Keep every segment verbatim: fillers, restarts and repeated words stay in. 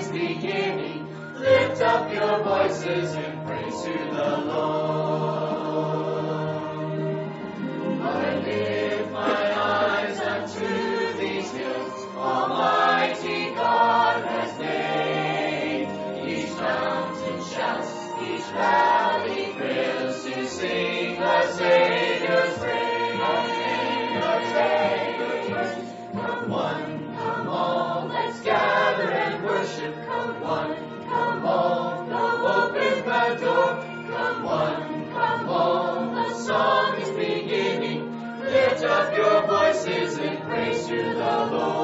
beginning. Lift up your voices in praise to the Lord. I lift my eyes unto these hills, Almighty God has made. Each mountain shouts, each valley thrills to sing the Savior's praise. The Savior's praise. Come one, come all, let's gather and worship. Come one, come all, now open the door. Come one, come all, the song is beginning. Lift up your voices in praise to the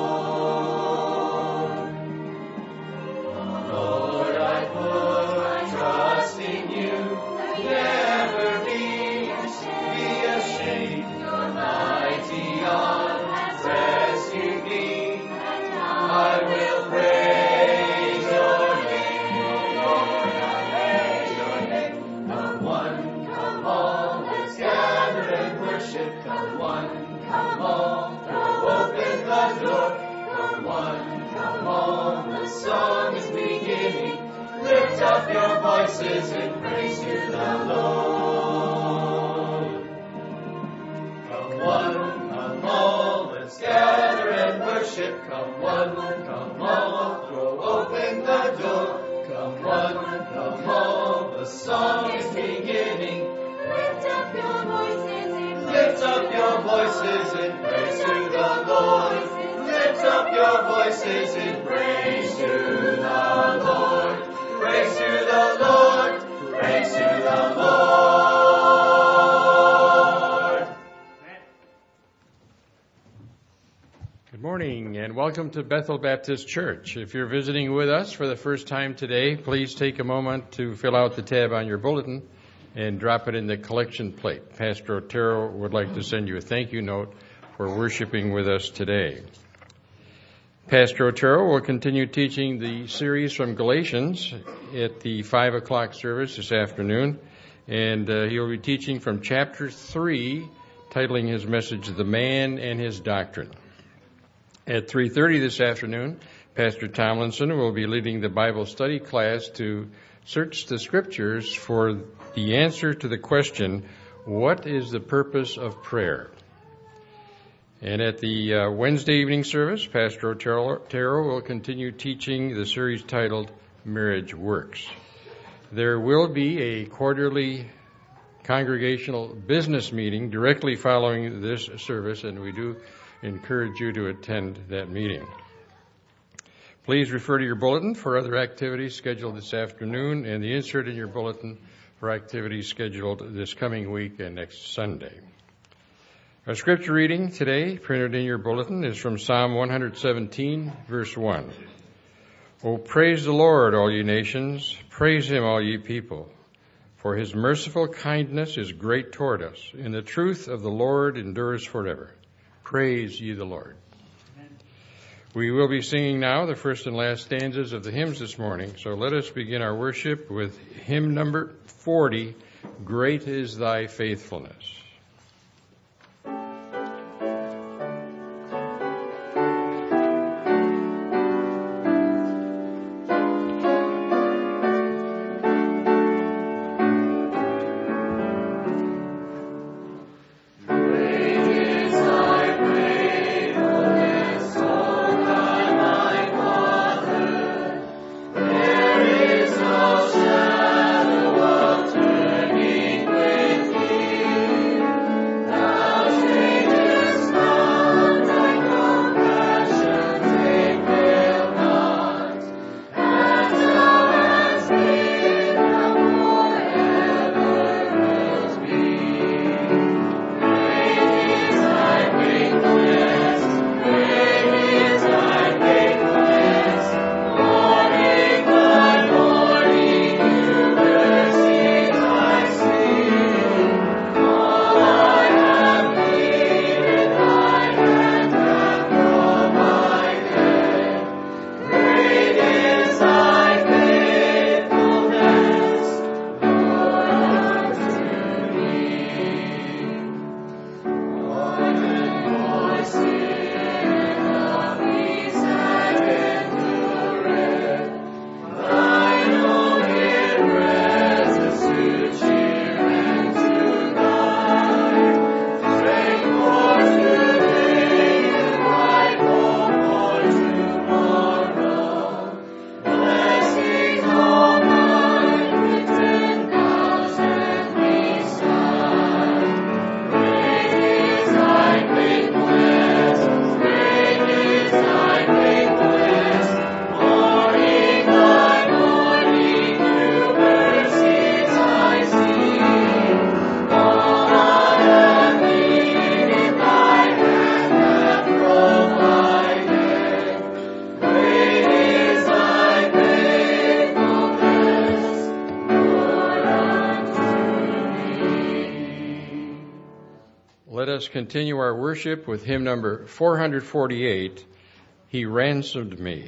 Lord. Lord, I put my trust in you. Never be, be ashamed. Your mighty arm has rescued me. I will praise your name, Lord, I praise your name. Come one, come all, let's gather and worship. Come one, come all, throw open the door. Come one, come all, the song is beginning. Lift up your voices in praise to the Lord. Come one, come all, let's gather and worship. Come one, come all, throw open the door. Come one, come all, the song is beginning. Lift up your voices in Lift up your voices in praise to the Lord. Lift up your voices in praise to the Lord. Praise to the Lord. Praise to the Lord. Good morning and welcome to Bethel Baptist Church. If you're visiting with us for the first time today, please take a moment to fill out the tab on your bulletin and drop it in the collection plate. Pastor Otero would like to send you a thank you note for worshiping with us today. Pastor Otero will continue teaching the series from Galatians at the five o'clock service this afternoon, and uh, he'll be teaching from chapter three, titling his message, The Man and His Doctrine. At three thirty this afternoon, Pastor Tomlinson will be leading the Bible study class to search the Scriptures for the answer to the question, what is the purpose of prayer? And at the uh, Wednesday evening service, Pastor Otero will continue teaching the series titled Marriage Works. There will be a quarterly congregational business meeting directly following this service, and we do encourage you to attend that meeting. Please refer to your bulletin for other activities scheduled this afternoon and the insert in your bulletin for activities scheduled this coming week and next Sunday. Our scripture reading today, printed in your bulletin, is from Psalm one seventeen, verse one. O praise the Lord, all ye nations. Praise him, all ye people. For his merciful kindness is great toward us, and the truth of the Lord endures forever. Praise ye the Lord. We will be singing now the first and last stanzas of the hymns this morning, so let us begin our worship with hymn number forty, Great is Thy Faithfulness. Shadow of turning with thee. us continue our worship with hymn number four forty-eight, He Ransomed Me.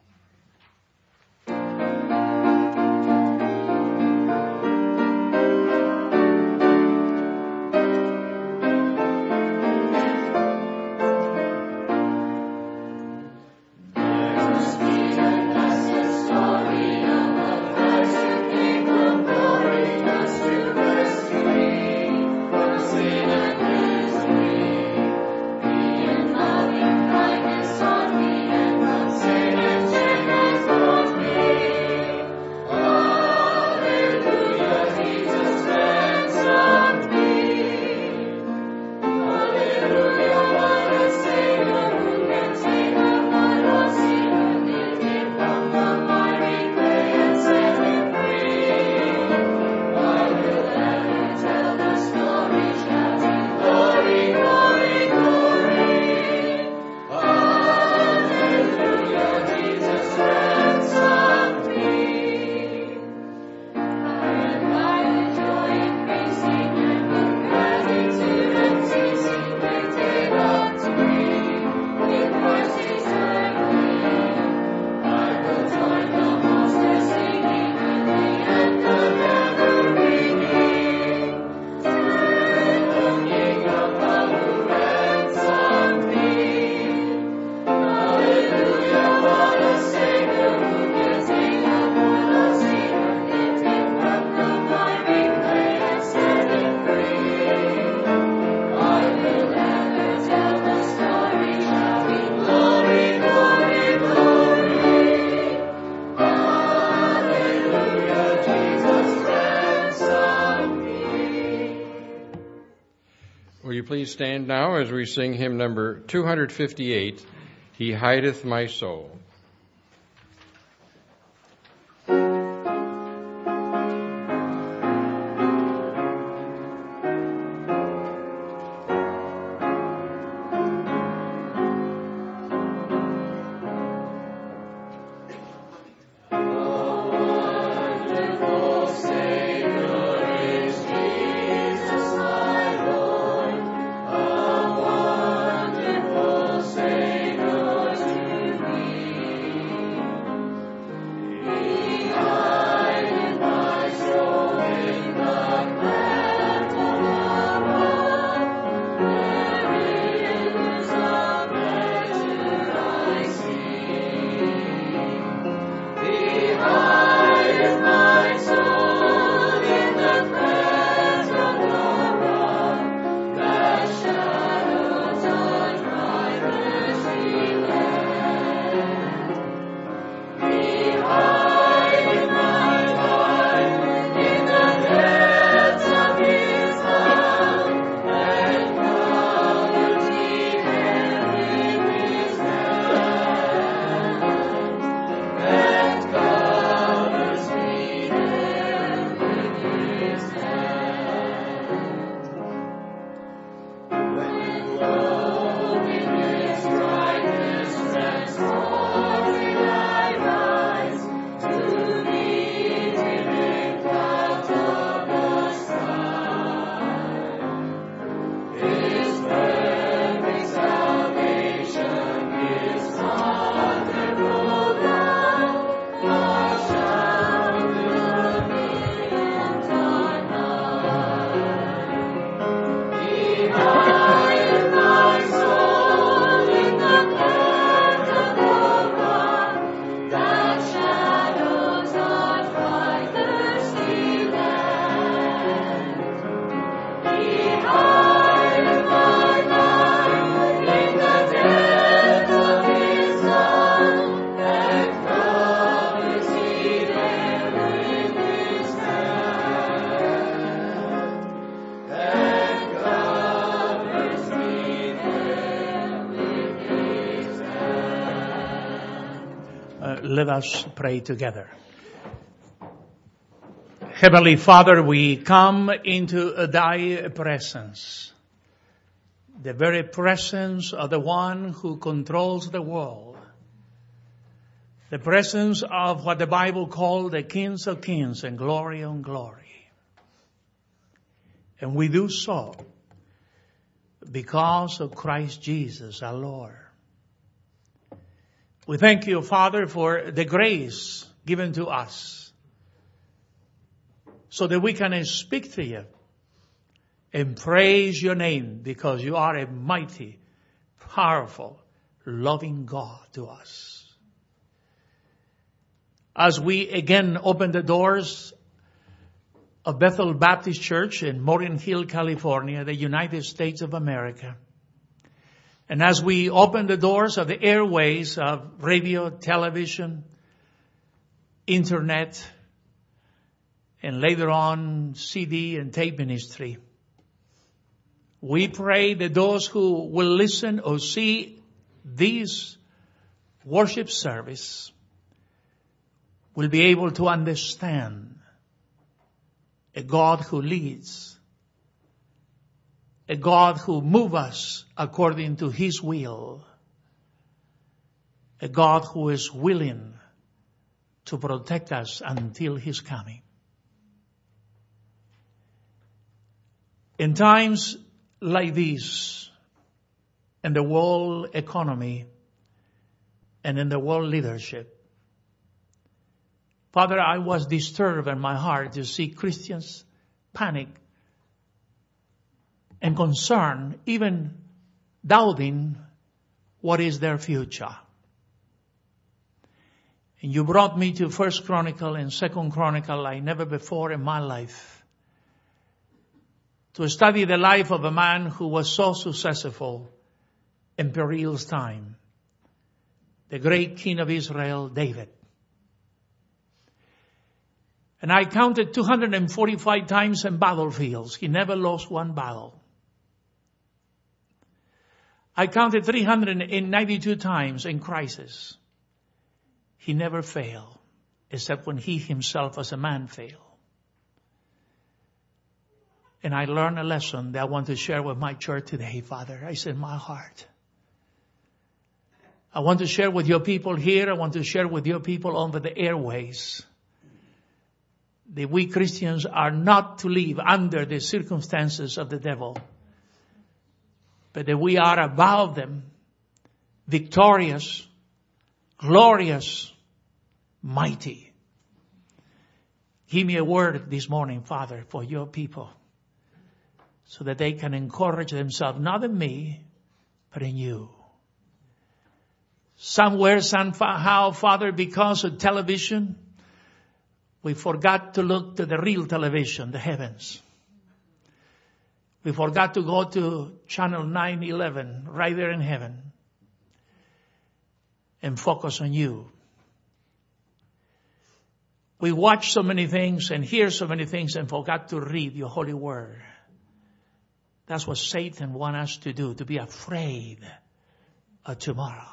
Please stand now as we sing hymn number two fifty-eight, He Hideth My Soul. Let us pray together. Heavenly Father, we come into thy presence, the very presence of the one who controls the world, the presence of what the Bible called the kings of kings and glory on glory. And we do so because of Christ Jesus our Lord. We thank you, Father, for the grace given to us so that we can speak to you and praise your name because you are a mighty, powerful, loving God to us. As we again open the doors of Bethel Baptist Church in Morgan Hill, California, the United States of America, and as we open the doors of the airways of radio, television, internet, and later on C D and tape ministry, we pray that those who will listen or see this worship service will be able to understand a God who leads, a God who moves us according to His will, a God who is willing to protect us until His coming. In times like these, in the world economy and in the world leadership, Father, I was disturbed in my heart to see Christians panic and concerned, even doubting what is their future. And you brought me to First Chronicle and Second Chronicle like never before in my life, to study the life of a man who was so successful in peril's time, the great king of Israel, David. And I counted two hundred forty-five times in battlefields. He never lost one battle. I counted three hundred ninety-two times in crisis. He never failed, except when he himself as a man failed. And I learned a lesson that I want to share with my church today, Father. It's in my heart. I want to share with your people here. I want to share with your people over the airways. That we Christians are not to live under the circumstances of the devil, but that we are above them, victorious, glorious, mighty. Give me a word this morning, Father, for your people, so that they can encourage themselves, not in me, but in you. Somewhere, somehow, Father, because of television, we forgot to look to the real television, the heavens. We forgot to go to channel nine eleven, right there in heaven, and focus on you. We watch so many things and hear so many things and forgot to read your holy word. That's what Satan wants us to do, to be afraid of tomorrow.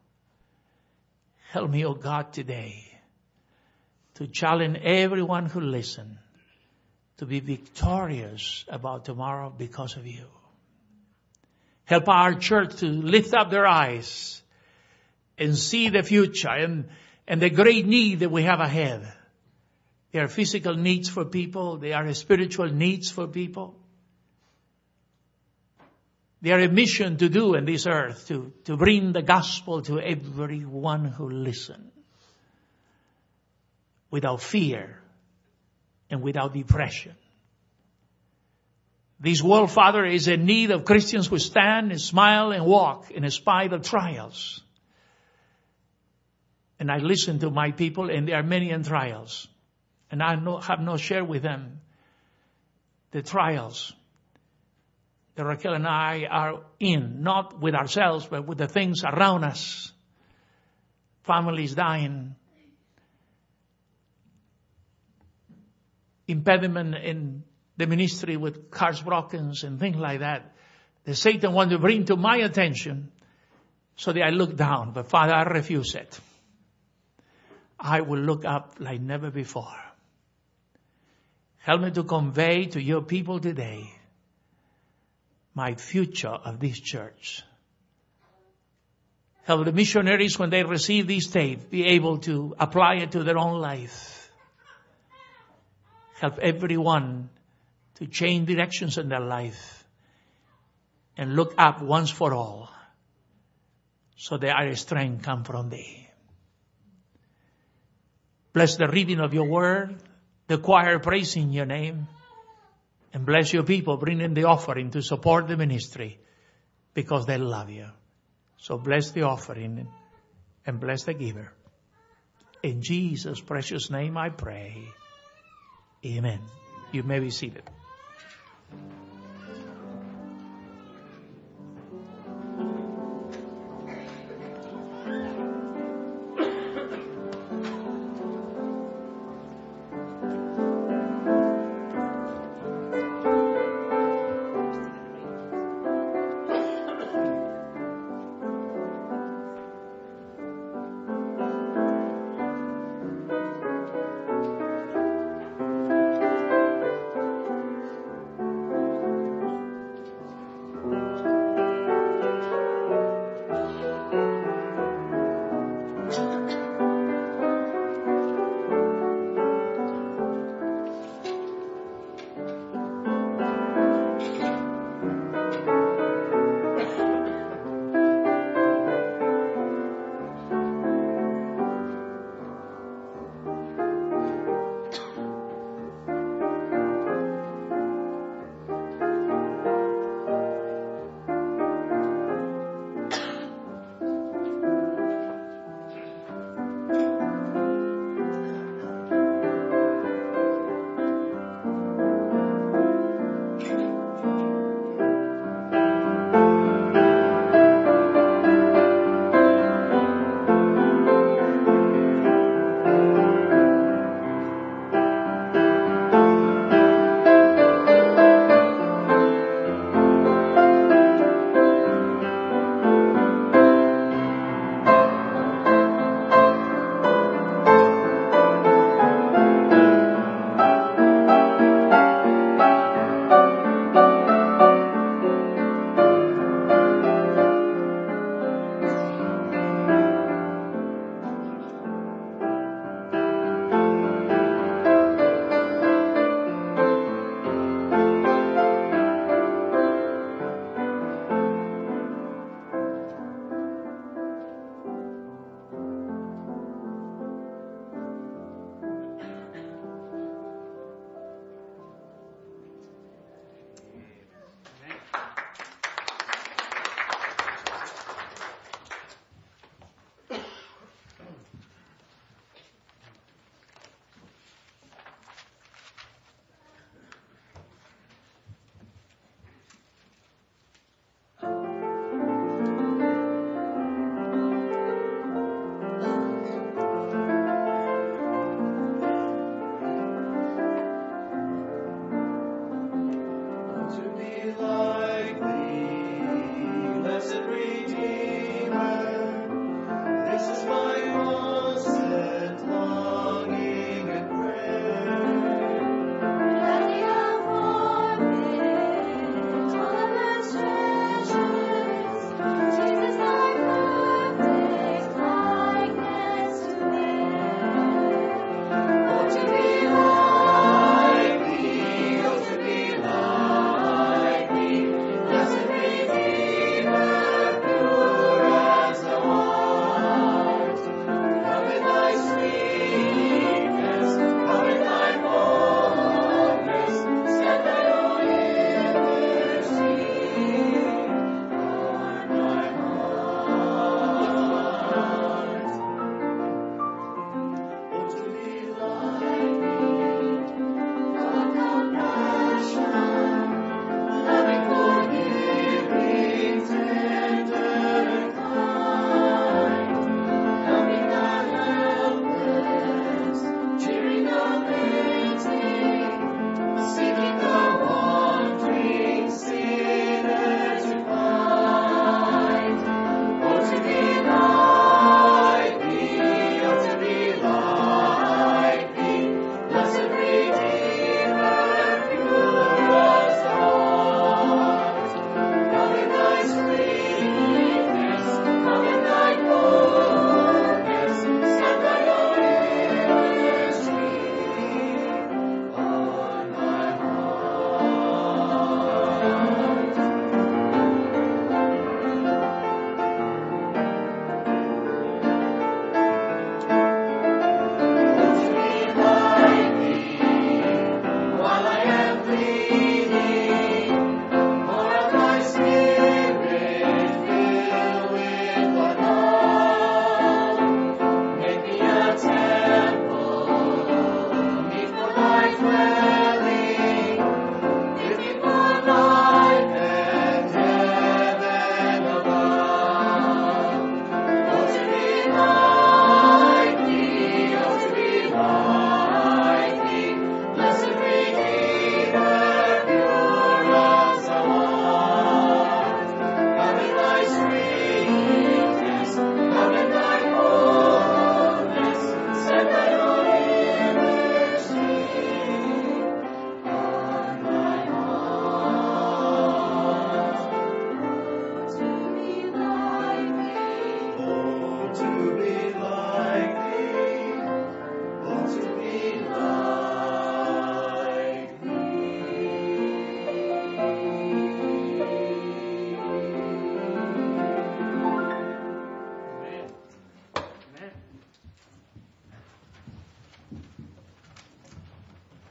Help me, oh God, today to challenge everyone who listens to be victorious about tomorrow because of you. Help our church to lift up their eyes and see the future and, and the great need that we have ahead. There are physical needs for people. There are spiritual needs for people. There are a mission to do in this earth, to, to bring the gospel to everyone who listens, without fear and without depression. This world, Father, is in need of Christians who stand and smile and walk in spite of trials. And I listen to my people, and there are many in trials. And I no, have not shared with them the trials that Raquel and I are in, not with ourselves, but with the things around us. Families dying, impediment in the ministry with cars broken and things like that. The Satan wants to bring to my attention so that I look down. But Father, I refuse it. I will look up like never before. Help me to convey to your people today my future of this church. Help the missionaries, when they receive this tape, be able to apply it to their own life. Help everyone to change directions in their life and look up once for all, so that our strength come from thee. Bless the reading of your word, the choir praising your name, and bless your people bringing the offering to support the ministry because they love you. So bless the offering and bless the giver. In Jesus' precious name I pray. Amen. You may be seated.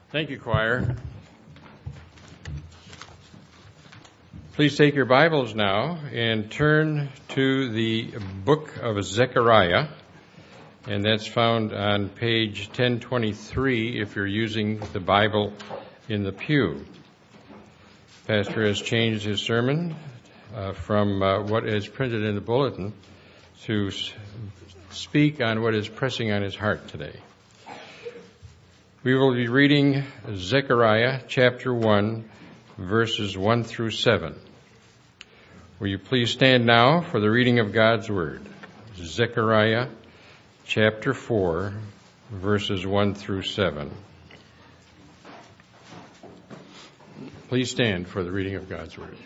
Thank you, choir. Please take your Bibles now and turn to the book of Zechariah, and that's found on page ten twenty-three if you're using the Bible in the pew. Pastor has changed his sermon uh, from uh, what is printed in the bulletin to s- speak on what is pressing on his heart today. We will be reading Zechariah chapter one, verses one through seven. Will you please stand now for the reading of God's Word? Zechariah chapter four, verses one through seven. Please stand for the reading of God's Word.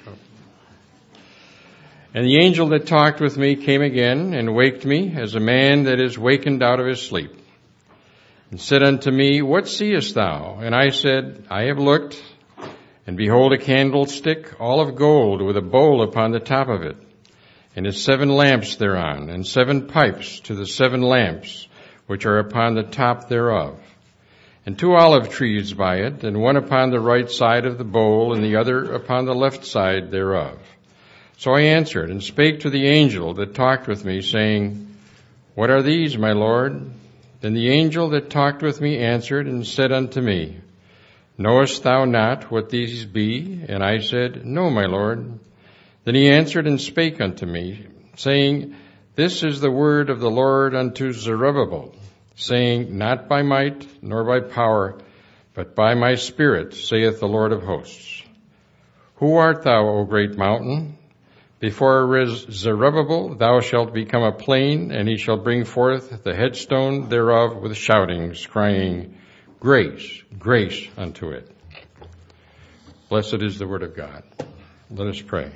And the angel that talked with me came again and waked me as a man that is wakened out of his sleep, and said unto me, What seest thou? And I said, I have looked, and behold a candlestick, all of gold, with a bowl upon the top of it, and its seven lamps thereon, and seven pipes to the seven lamps which are upon the top thereof, and two olive trees by it, and one upon the right side of the bowl, and the other upon the left side thereof. So I answered, and spake to the angel that talked with me, saying, What are these, my Lord? Then the angel that talked with me answered, and said unto me, Knowest thou not what these be? And I said, No, my Lord. Then he answered and spake unto me, saying, This is the word of the Lord unto Zerubbabel, saying, Not by might, nor by power, but by my Spirit, saith the Lord of hosts. Who art thou, O great mountain? Before Zerubbabel thou shalt become a plain, and he shall bring forth the headstone thereof with shoutings, crying, Grace, grace unto it. Blessed is the word of God. Let us pray.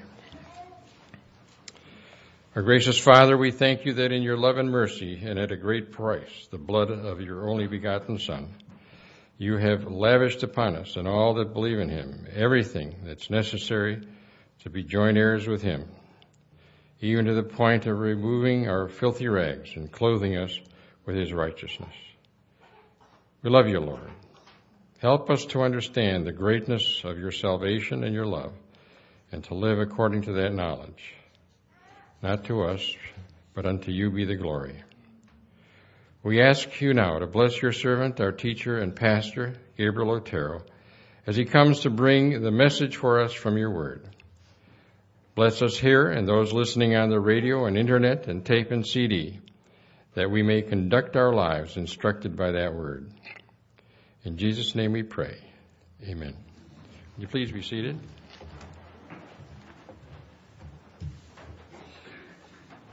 Our gracious Father, we thank you that in your love and mercy, and at a great price, the blood of your only begotten Son, you have lavished upon us and all that believe in him everything that's necessary to be joint heirs with him, even to the point of removing our filthy rags and clothing us with his righteousness. We love you, Lord. Help us to understand the greatness of your salvation and your love, and to live according to that knowledge. Not to us, but unto you be the glory. We ask you now to bless your servant, our teacher and pastor, Gabriel Otero, as he comes to bring the message for us from your word. Bless us here and those listening on the radio and internet and tape and C D, that we may conduct our lives instructed by that word. In Jesus' name we pray. Amen. Would you please be seated?